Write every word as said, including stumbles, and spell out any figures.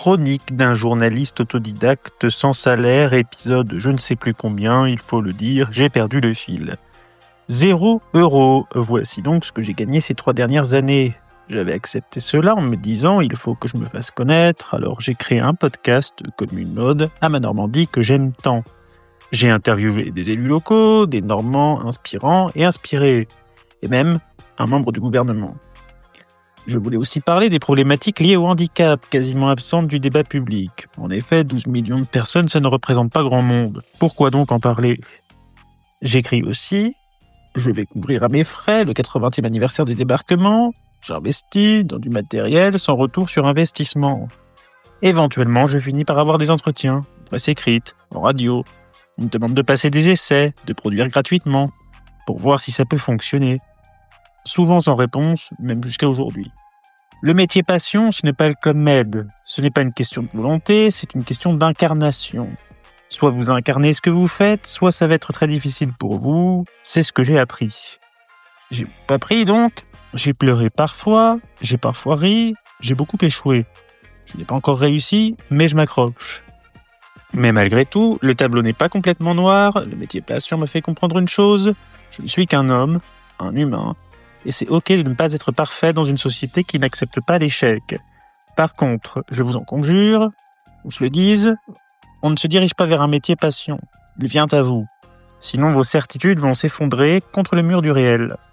Chronique d'un journaliste autodidacte sans salaire, épisode je ne sais plus combien, il faut le dire, j'ai perdu le fil. Zéro euro, voici donc ce que j'ai gagné ces trois dernières années. J'avais accepté cela en me disant il faut que je me fasse connaître, alors j'ai créé un podcast comme une ode à ma Normandie que j'aime tant. J'ai interviewé des élus locaux, des Normands inspirants et inspirés, et même un membre du gouvernement. Je voulais aussi parler des problématiques liées au handicap, quasiment absentes du débat public. En effet, douze millions de personnes, ça ne représente pas grand monde. Pourquoi donc en parler ? J'écris aussi, je vais couvrir à mes frais le quatre-vingtième anniversaire du débarquement, j'investis dans du matériel sans retour sur investissement. Éventuellement, je finis par avoir des entretiens, presse écrite, en radio. On me demande de passer des essais, de produire gratuitement, pour voir si ça peut fonctionner. Souvent sans réponse, même jusqu'à aujourd'hui. Le métier passion, ce n'est pas le Club Med. Ce n'est pas une question de volonté, c'est une question d'incarnation. Soit vous incarnez ce que vous faites, soit ça va être très difficile pour vous. C'est ce que j'ai appris. J'ai pas appris donc, j'ai pleuré parfois, j'ai parfois ri, j'ai beaucoup échoué. Je n'ai pas encore réussi, mais je m'accroche. Mais malgré tout, le tableau n'est pas complètement noir, le métier passion me fait comprendre une chose, je ne suis qu'un homme, un humain, et c'est ok de ne pas être parfait dans une société qui n'accepte pas l'échec. Par contre, je vous en conjure, on se le dise, on ne se dirige pas vers un métier passion, il vient à vous. Sinon vos certitudes vont s'effondrer contre le mur du réel.